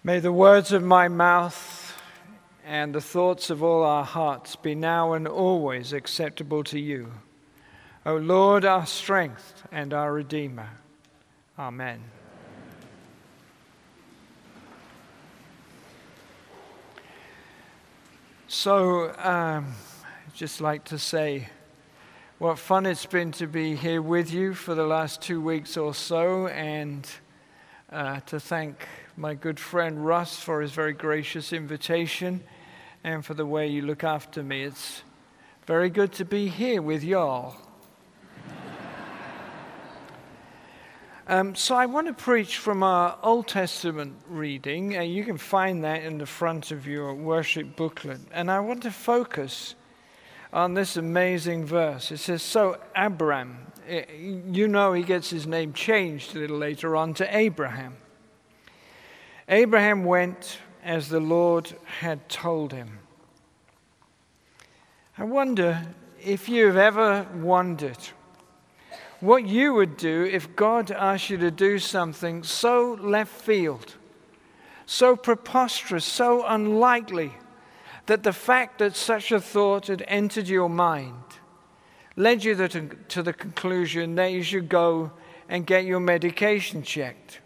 May the words of my mouth and the thoughts of all our hearts be now and always acceptable to you, O Lord, our strength and our Redeemer. Amen. So, I'd just like to say what fun it's been to be here with you for the last 2 weeks or so, and to thank my good friend Russ for his very gracious invitation and for the way you look after me. It's very good to be here with y'all. So I want to preach from our Old Testament reading. You can find that in the front of your worship booklet. And I want to focus on this amazing verse. It says, so Abram, you know he gets his name changed a little later on to Abraham. Abraham went as the Lord had told him. I wonder if you've ever wondered what you would do if God asked you to do something so left field, so preposterous, so unlikely, that the fact that such a thought had entered your mind led you to the conclusion that you should go and get your medication checked.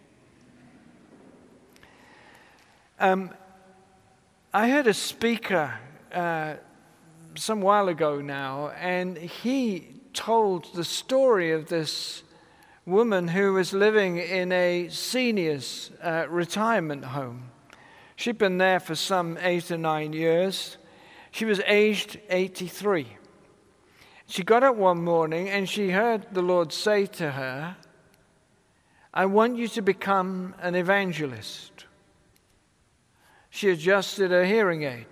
I heard a speaker some while ago now, and he told the story of this woman who was living in a seniors retirement home. She'd been there for some 8 or 9 years. She was aged 83. She got up one morning and she heard the Lord say to her, I want you to become an evangelist. She adjusted her hearing aid.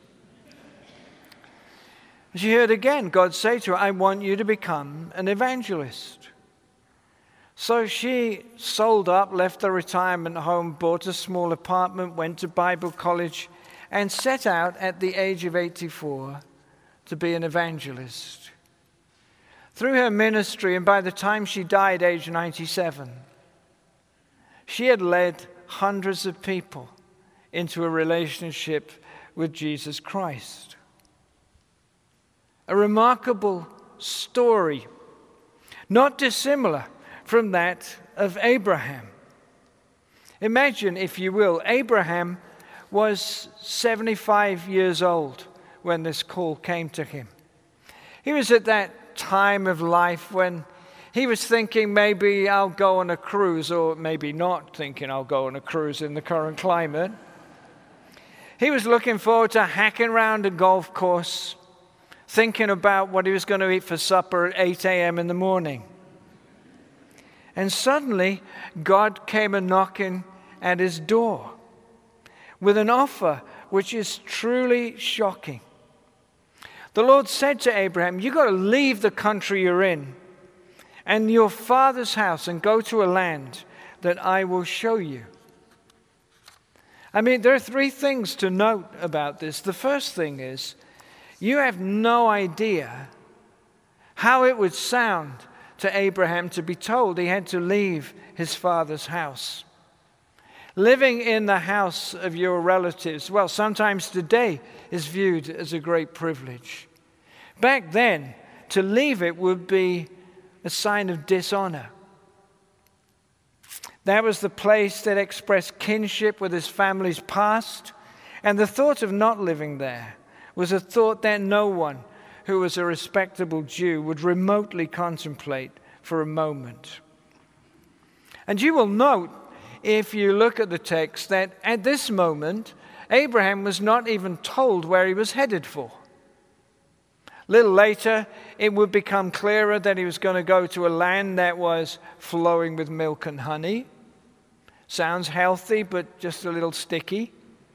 She heard again God say to her, I want you to become an evangelist. So she sold up, left the retirement home, bought a small apartment, went to Bible college, and set out at the age of 84 to be an evangelist. Through her ministry, and by the time she died, age 97, she had led hundreds of people into a relationship with Jesus Christ. A remarkable story, not dissimilar from that of Abraham. Imagine, if you will, Abraham was 75 years old when this call came to him. He was at that time of life when he was thinking, maybe I'll go on a cruise, or maybe not thinking I'll go on a cruise in the current climate. He was looking forward to hacking around a golf course, thinking about what he was going to eat for supper at 8 a.m. in the morning. And suddenly, God came a-knocking at his door with an offer which is truly shocking. The Lord said to Abraham, you've got to leave the country you're in and your father's house and go to a land that I will show you. I mean, there are 3 things to note about this. The first thing is, you have no idea how it would sound to Abraham to be told he had to leave his father's house. Living in the house of your relatives, well, sometimes today is viewed as a great privilege. Back then, to leave it would be a sign of dishonor. That was the place that expressed kinship with his family's past, and the thought of not living there was a thought that no one who was a respectable Jew would remotely contemplate for a moment. And you will note, if you look at the text, that at this moment, Abraham was not even told where he was headed for. A little later, it would become clearer that he was going to go to a land that was flowing with milk and honey. Sounds healthy, but just a little sticky.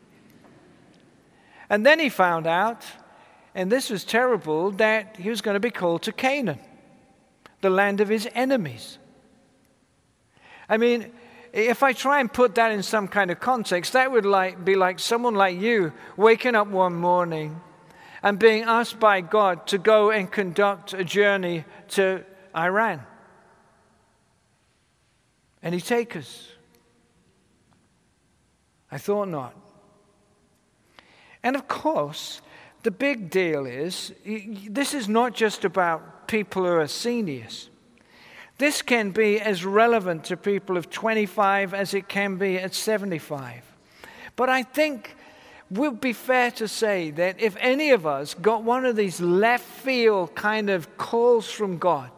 And then he found out, and this was terrible, that he was going to be called to Canaan, the land of his enemies. I mean, if I try and put that in some kind of context, that would be like someone like you waking up one morning and being asked by God to go and conduct a journey to Iran. And he takes us. I thought not. And of course, the big deal is, this is not just about people who are seniors. This can be as relevant to people of 25 as it can be at 75. But I think it would be fair to say that if any of us got one of these left field kind of calls from God,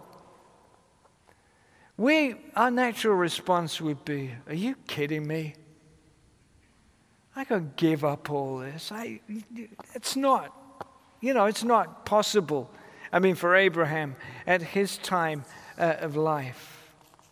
our natural response would be, are you kidding me? I could give up all this. It's not possible. I mean, for Abraham at his time of life.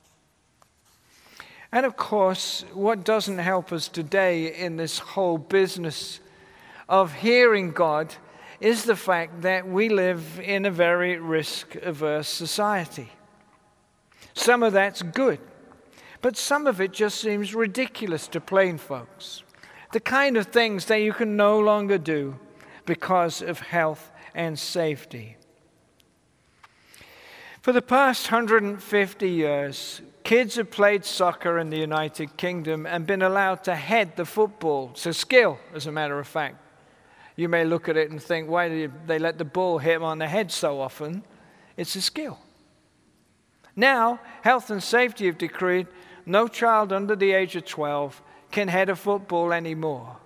And of course, what doesn't help us today in this whole business of hearing God is the fact that we live in a very risk-averse society. Some of that's good, but some of it just seems ridiculous to plain folks. The kind of things that you can no longer do because of health and safety. For the past 150 years, kids have played soccer in the United Kingdom and been allowed to head the football. It's a skill, as a matter of fact. You may look at it and think, why do they let the ball hit them on the head so often? It's a skill. Now, health and safety have decreed no child under the age of 12 can head a football anymore.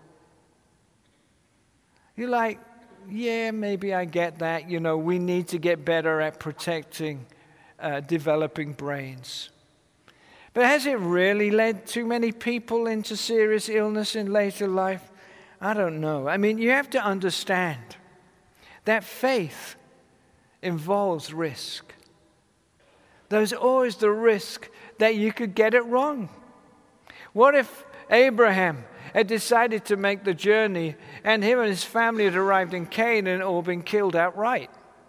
You're like, yeah, maybe I get that. We need to get better at protecting developing brains. But has it really led too many people into serious illness in later life? I don't know. I mean, you have to understand that faith involves risk. There's always the risk that you could get it wrong. What if Abraham had decided to make the journey and him and his family had arrived in Canaan and all been killed outright?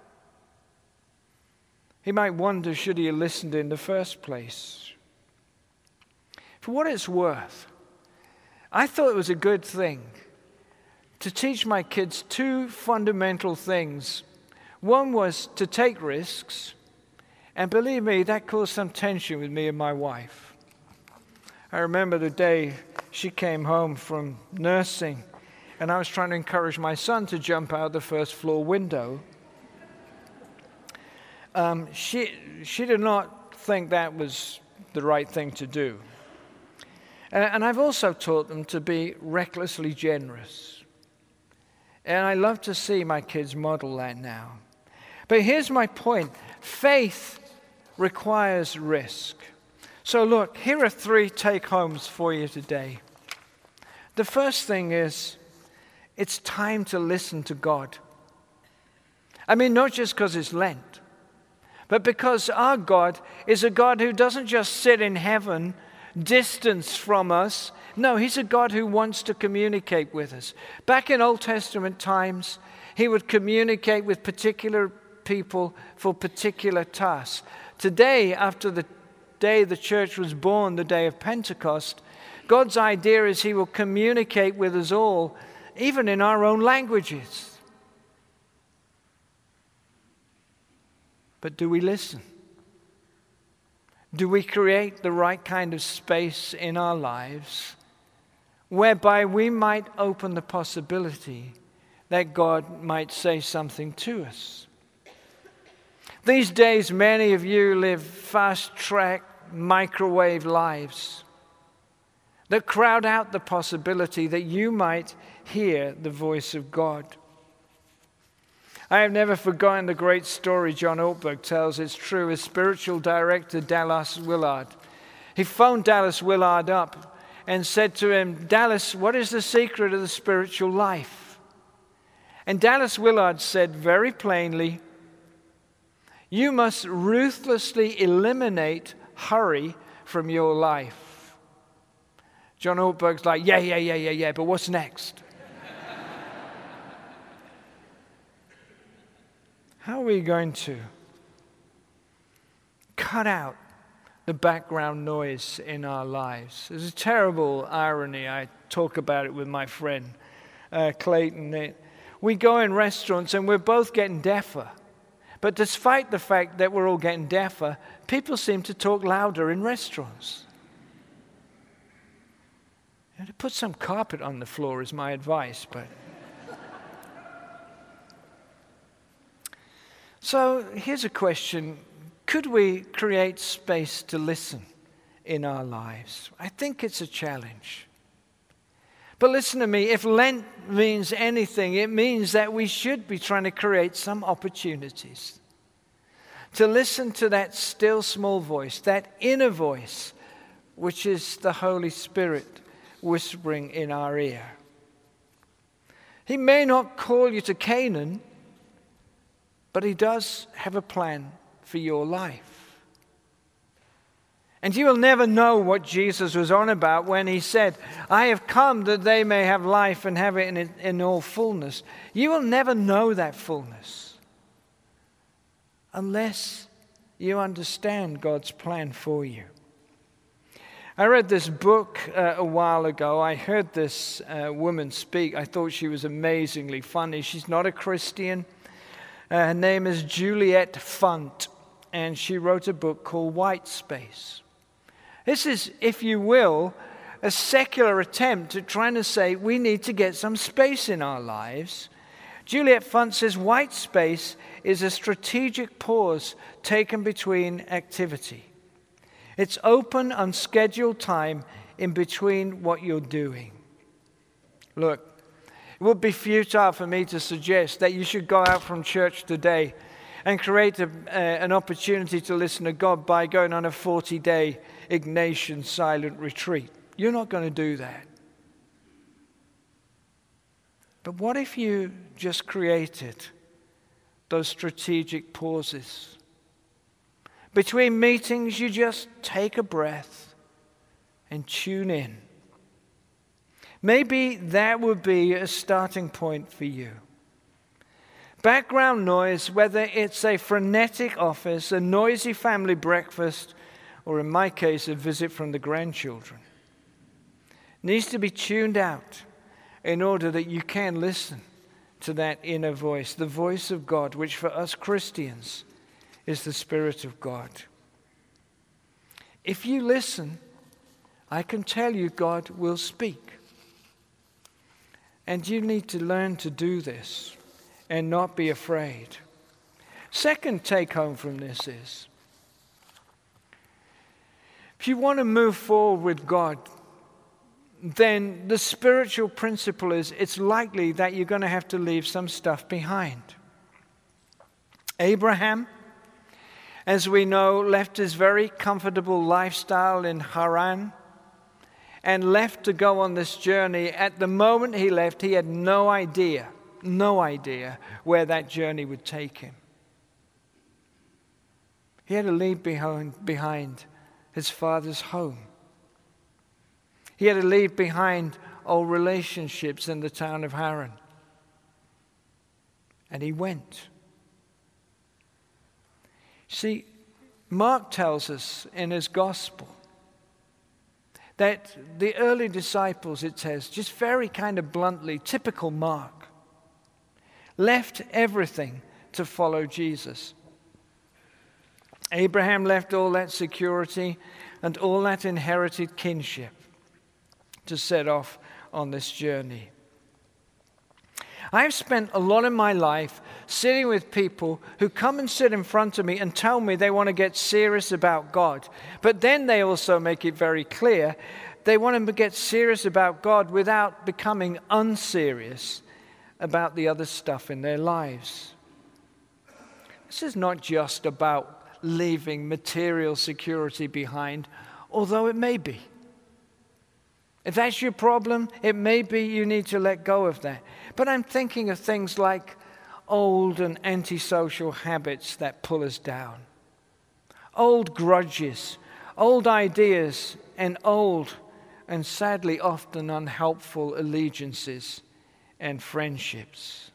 He might wonder, should he have listened in the first place? For what it's worth, I thought it was a good thing to teach my kids two fundamental things. One was to take risks, and believe me, that caused some tension with me and my wife. I remember the day she came home from nursing, and I was trying to encourage my son to jump out the first floor window. She did not think that was the right thing to do. And I've also taught them to be recklessly generous. And I love to see my kids model that now. But here's my point. Faith requires risk. So look, here are 3 take-homes for you today. The first thing is, it's time to listen to God. I mean, not just because it's Lent, but because our God is a God who doesn't just sit in heaven, distance from us. No, he's a God who wants to communicate with us. Back in Old Testament times, he would communicate with particular people for particular tasks. Today, after the day the church was born, the day of Pentecost, God's idea is he will communicate with us all, even in our own languages. But do we listen? Do we create the right kind of space in our lives whereby we might open the possibility that God might say something to us? These days, many of you live fast-track, microwave lives that crowd out the possibility that you might hear the voice of God. I have never forgotten the great story John Ortberg tells. It's true. His spiritual director, Dallas Willard. He phoned Dallas Willard up and said to him, Dallas, what is the secret of the spiritual life? And Dallas Willard said very plainly, you must ruthlessly eliminate hurry from your life. John Ortberg's like, yeah, but what's next? How are we going to cut out the background noise in our lives? There's a terrible irony. I talk about it with my friend Clayton. We go in restaurants and we're both getting deafer. But despite the fact that we're all getting deafer, people seem to talk louder in restaurants. To put some carpet on the floor is my advice, but... So here's a question. Could we create space to listen in our lives? I think it's a challenge. But listen to me, if Lent means anything, it means that we should be trying to create some opportunities to listen to that still small voice, that inner voice, which is the Holy Spirit whispering in our ear. He may not call you to Canaan, but he does have a plan for your life. And you will never know what Jesus was on about when he said, I have come that they may have life and have it in all fullness. You will never know that fullness unless you understand God's plan for you. I read this book a while ago. I heard this woman speak. I thought she was amazingly funny. She's not a Christian. Her name is Juliet Funt, and she wrote a book called White Space. This is, if you will, a secular attempt at trying to say we need to get some space in our lives. Juliet Funt says white space is a strategic pause taken between activity. It's open, unscheduled time in between what you're doing. Look, it would be futile for me to suggest that you should go out from church today and create an opportunity to listen to God by going on a 40-day Ignatian silent retreat. You're not going to do that. But what if you just created those strategic pauses? Between meetings, you just take a breath and tune in. Maybe that would be a starting point for you. Background noise, whether it's a frenetic office, a noisy family breakfast, or in my case, a visit from the grandchildren, needs to be tuned out in order that you can listen to that inner voice, the voice of God, which for us Christians is the Spirit of God. If you listen, I can tell you God will speak. And you need to learn to do this and not be afraid. Second take home from this is, if you want to move forward with God, then the spiritual principle is it's likely that you're going to have to leave some stuff behind. Abraham, as we know, left his very comfortable lifestyle in Haran and left to go on this journey. At the moment he left, he had no idea where that journey would take him. He had to leave behind his father's home. He had to leave behind old relationships in the town of Haran. And he went. See, Mark tells us in his gospel that the early disciples, it says, just very kind of bluntly, typical Mark, left everything to follow Jesus. Abraham left all that security and all that inherited kinship to set off on this journey. I've spent a lot of my life sitting with people who come and sit in front of me and tell me they want to get serious about God. But then they also make it very clear they want to get serious about God without becoming unserious about the other stuff in their lives. This is not just about leaving material security behind, although it may be. If that's your problem, it may be you need to let go of that. But I'm thinking of things like old and antisocial habits that pull us down, old grudges, old ideas, and old and sadly often unhelpful allegiances and friendships.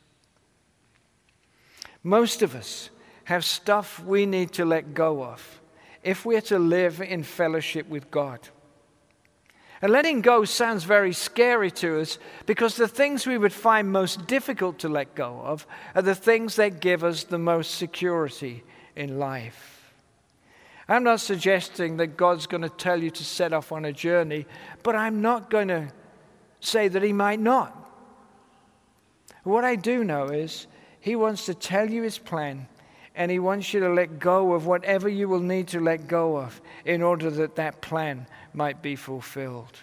Most of us have stuff we need to let go of if we're to live in fellowship with God. And letting go sounds very scary to us because the things we would find most difficult to let go of are the things that give us the most security in life. I'm not suggesting that God's going to tell you to set off on a journey, but I'm not going to say that he might not. What I do know is he wants to tell you his plan, and he wants you to let go of whatever you will need to let go of in order that that plan might be fulfilled.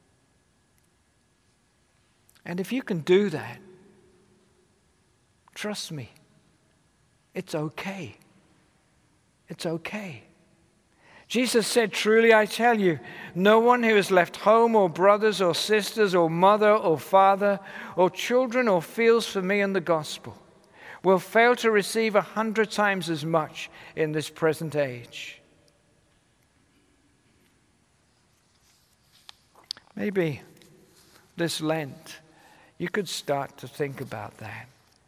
And if you can do that, trust me, it's okay. It's okay. Jesus said, "Truly I tell you, no one who has left home or brothers or sisters or mother or father or children or fields for me and the gospel will fail to receive 100 times as much in this present age." Maybe this Lent, you could start to think about that.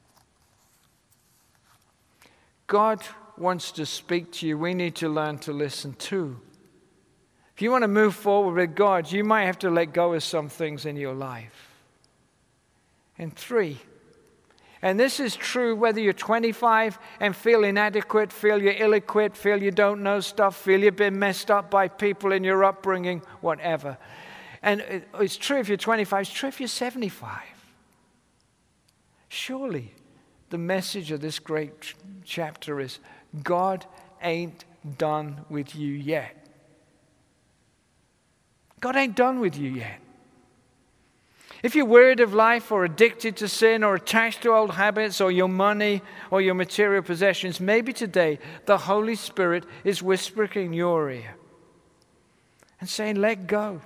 God wants to speak to you. We need to learn to listen too. If you want to move forward with God, you might have to let go of some things in your life. And 3, and this is true whether you're 25 and feel inadequate, feel you're ill-equipped, feel you don't know stuff, feel you've been messed up by people in your upbringing, whatever. And it's true if you're 25, it's true if you're 75. Surely the message of this great chapter is God ain't done with you yet. God ain't done with you yet. If you're worried of life or addicted to sin or attached to old habits or your money or your material possessions, maybe today the Holy Spirit is whispering in your ear and saying, let go.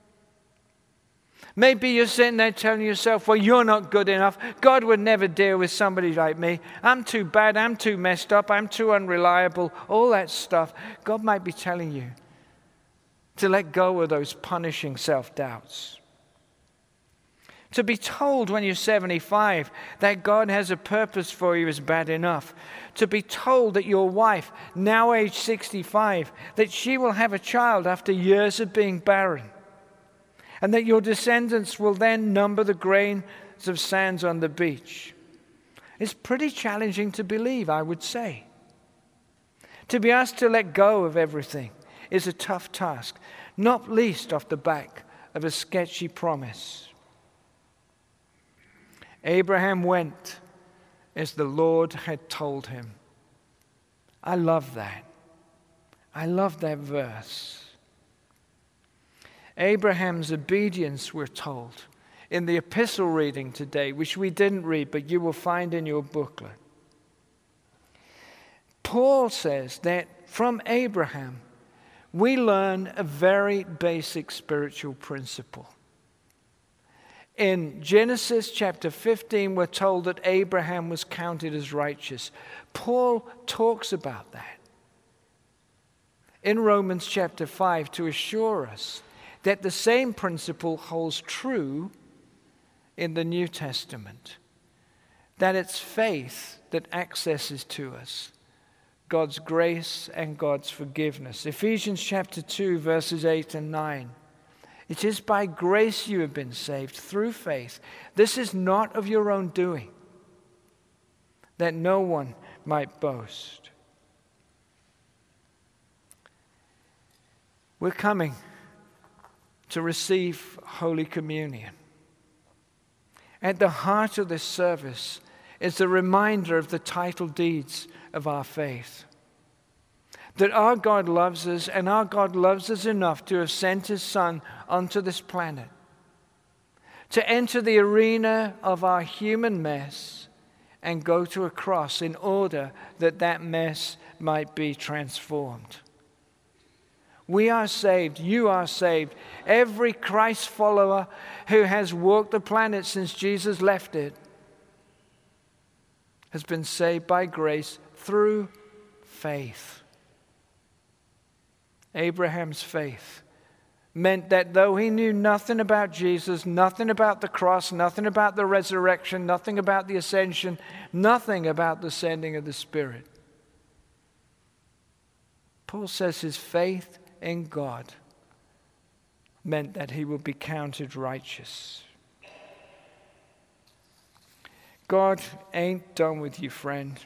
Maybe you're sitting there telling yourself, well, you're not good enough. God would never deal with somebody like me. I'm too bad. I'm too messed up. I'm too unreliable. All that stuff. God might be telling you to let go of those punishing self-doubts. To be told when you're 75 that God has a purpose for you is bad enough. To be told that your wife, now age 65, that she will have a child after years of being barren, and that your descendants will then number the grains of sands on the beach. It's pretty challenging to believe, I would say. To be asked to let go of everything is a tough task, not least off the back of a sketchy promise. Abraham went as the Lord had told him. I love that. I love that verse. Abraham's obedience, we're told, in the epistle reading today, which we didn't read, but you will find in your booklet. Paul says that from Abraham, we learn a very basic spiritual principle. In Genesis chapter 15, we're told that Abraham was counted as righteous. Paul talks about that in Romans chapter 5 to assure us that the same principle holds true in the New Testament, that it's faith that accesses to us God's grace and God's forgiveness. Ephesians chapter 2, verses 8 and 9. It is by grace you have been saved through faith. This is not of your own doing, that no one might boast. We're coming to receive Holy Communion. At the heart of this service is the reminder of the title deeds of our faith. That our God loves us, and our God loves us enough to have sent His Son onto this planet to enter the arena of our human mess and go to a cross in order that that mess might be transformed. We are saved. You are saved. Every Christ follower who has walked the planet since Jesus left it has been saved by grace through faith. Abraham's faith meant that though he knew nothing about Jesus, nothing about the cross, nothing about the resurrection, nothing about the ascension, nothing about the sending of the Spirit, Paul says his faith in God meant that he will be counted righteous. God ain't done with you, friend.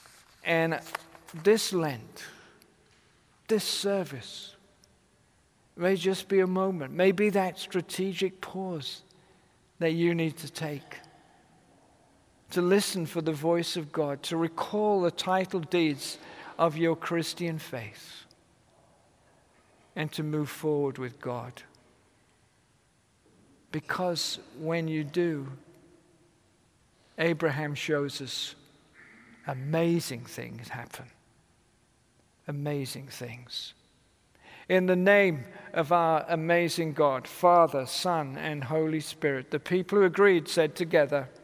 And this Lent, this service, may just be a moment, maybe that strategic pause that you need to take to listen for the voice of God, to recall the title deeds of your Christian faith, and to move forward with God. Because when you do, Abraham shows us amazing things happen. Amazing things. In the name of our amazing God, Father, Son, and Holy Spirit, the people who agreed said together,